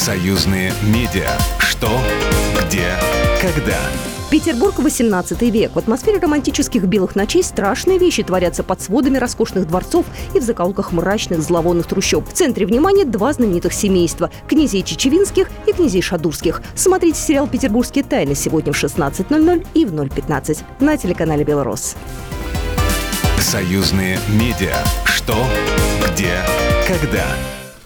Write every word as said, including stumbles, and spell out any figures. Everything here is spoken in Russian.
Союзные медиа. Что, где, когда. Петербург, восемнадцатый век. В атмосфере романтических белых ночей страшные вещи творятся под сводами роскошных дворцов и в закоулках мрачных зловонных трущоб. В центре внимания два знаменитых семейства – князей Чечевинских и князей Шадурских. Смотрите сериал «Петербургские тайны» сегодня в шестнадцать ноль ноль и в ноль пятнадцать на телеканале «Белрос». Союзные медиа. Что, где, когда.